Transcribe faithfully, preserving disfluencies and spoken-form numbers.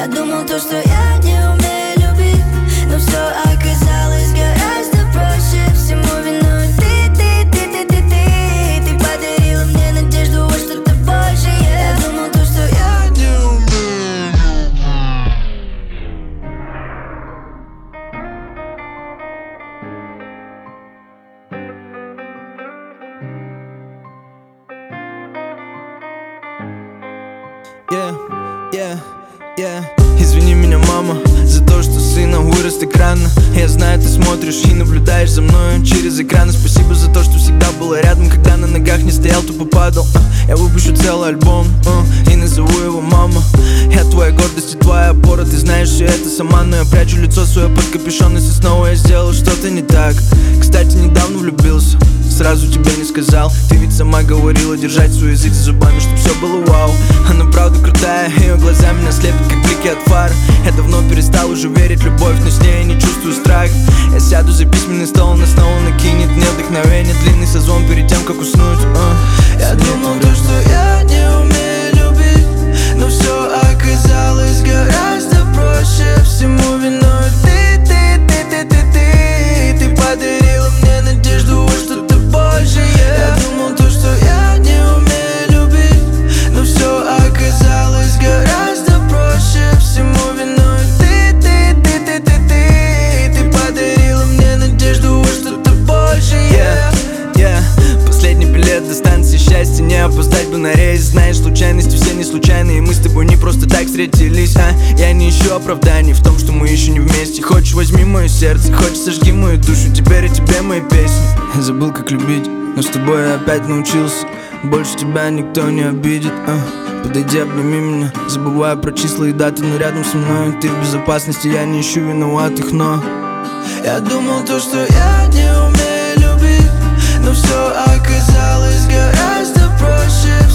Я думал то, что я не умею любить, но все оказалось гораздо проще. Всему виной ты, ты, ты, ты, ты, ты. Ты подарила мне надежду во что-то большее. Я думал то, что я не умею. Yeah, yeah, yeah. Извини меня, мама, за то, что сына вырос так рано. Я знаю, ты смотришь и наблюдаешь за мною через экраны. Спасибо за то, что всегда была рядом, когда на ногах не стоял, тупо падал. uh, Я выпущу целый альбом uh, и назову его «Мама». Я твоя гордость и твоя опора, ты знаешь все это сама. Но я прячу лицо свое под капюшон, если снова я сделал что-то не так. Кстати, недавно влюбился, сразу тебе не сказал. Ты ведь сама говорила держать свой язык за зубами, чтоб все было вау. Она правда крутая, ее глаза меня слепят, как блики от фар. Я давно перестал уже верить в любовь, но с ней я не чувствую страх. Я сяду за письменный стол, она снова накинет мне вдохновение. Длинный созвон перед тем, как уснуть. uh. Я думал то, что я не умею любить, но все оказалось гораздо проще. Всему виной ты, ты, ты, ты, ты, ты. Ты подарила мне надежду во что-то большее. Я думал то, что я не умею любить, но все оказалось гораздо проще. Всему виной ты, ты, ты, ты, ты, ты. Ты подарила мне надежду во что-то большее. Yeah, yeah. Последний билет до станции счастья, не опоздать бы на рейс. Знаешь, случайности все не случайные, мы с тобой не просто так встретились, а? Я не ищу оправданий в том, что мы еще не вместе. Хочешь, возьми мое сердце, хочешь, сожги мою душу. Теперь о тебе мои песни. Я забыл, как любить, но с тобой я опять научился. Больше тебя никто не обидит, а? Подойди, обними меня. Забываю про числа и даты, но рядом со мной ты в безопасности. Я не ищу виноватых, но я думал то, что я не умею любить, но все оказалось гораздо проще.